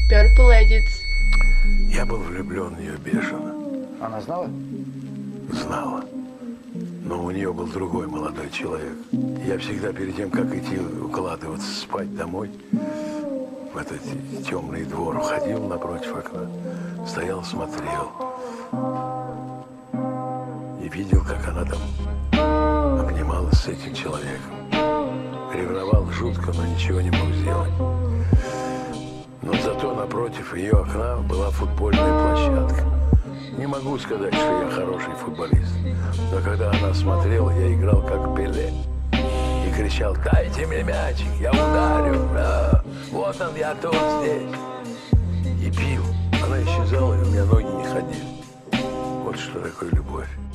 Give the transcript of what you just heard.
Purple Edits. Я был влюблен в нее бешено. Она знала? Знала. Но у нее был другой молодой человек. Я всегда перед тем, как идти укладываться спать домой, в этот темный двор, ходил напротив окна, стоял, смотрел. И видел, как она там обнималась с этим человеком. Ревновал жутко, но ничего не мог сделать. Но зато напротив ее окна была футбольная площадка. Не могу сказать, что я хороший футболист, но когда она смотрела, я играл как Пеле. И кричал: дайте мне мячик, я ударю. Вот он, я тут, здесь. И пил. Она исчезала, и у меня ноги не ходили. Вот что такое любовь.